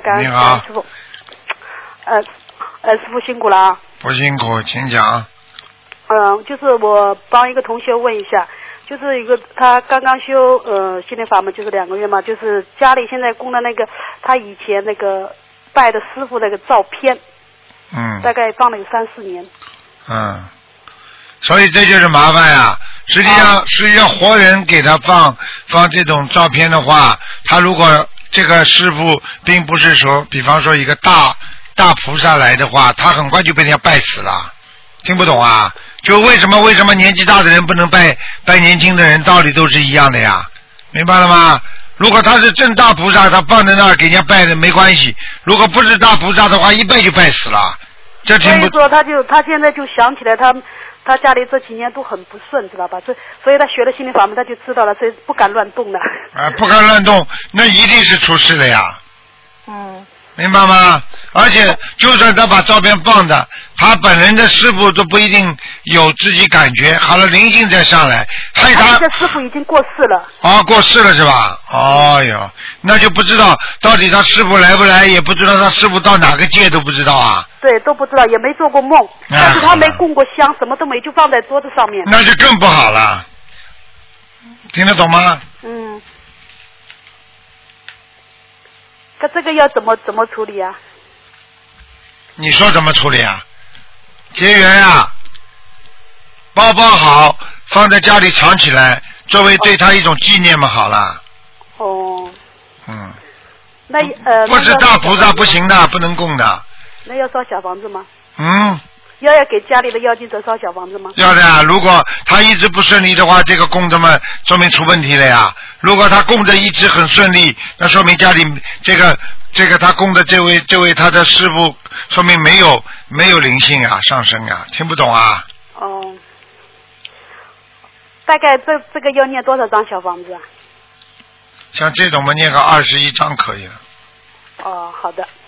感恩师傅。师傅辛苦了啊。 不辛苦，请讲。 就是我帮一个同学问一下，就是一个他刚刚修心灵法门就是2个月嘛，就是家里现在供的那个他以前那个拜的师傅那个照片，大概放了有3-4年。 所以这就是麻烦呀。实际上活人给他放这种照片的话，他如果这个师傅并不是说，比方说一个大菩萨来的话，他很快就被人家拜死了。听不懂啊？就为什么年纪大的人不能拜年轻的人，道理都是一样的呀，明白了吗？如果他是正大菩萨，他放在那儿给人家拜的没关系；如果不是大菩萨的话，一拜就拜死了。这听不。 所以说他现在就想起来他家里这几年都很不顺，知道吧？所以他学了心灵法门，他就知道了，所以不敢乱动了。 不敢乱动，那一定是出事了呀。明白吗？而且就算他把照片放着，他本人的师傅都不一定有自己感觉，好了灵性再上来，害他。 这师傅已经过世了。 过世了是吧？哟，那就不知道到底他师傅来不来，也不知道他师傅到哪个界都不知道啊。 对，都不知道，也没做过梦，但是他没供过香，什么都没，就放在桌子上面。 那就更不好了，听得懂吗？ 这个要怎么处理啊？ 你说怎么处理啊？结缘啊，包好，放在家里藏起来，作为对他一种纪念嘛，好了。不是大菩萨不行的，不能供的。 那要烧小房子吗？要给家里的妖精者烧小房子吗？ 要的呀，如果他一直不顺利的话，这个供着嘛，说明出问题了呀。如果他供着一直很顺利，那说明家里这个他供的这位他的师傅，说明没有灵性啊，上升啊，听不懂啊？ 大概这个要念多少张小房子啊？ 像这种嘛，念个21张可以了。 好的。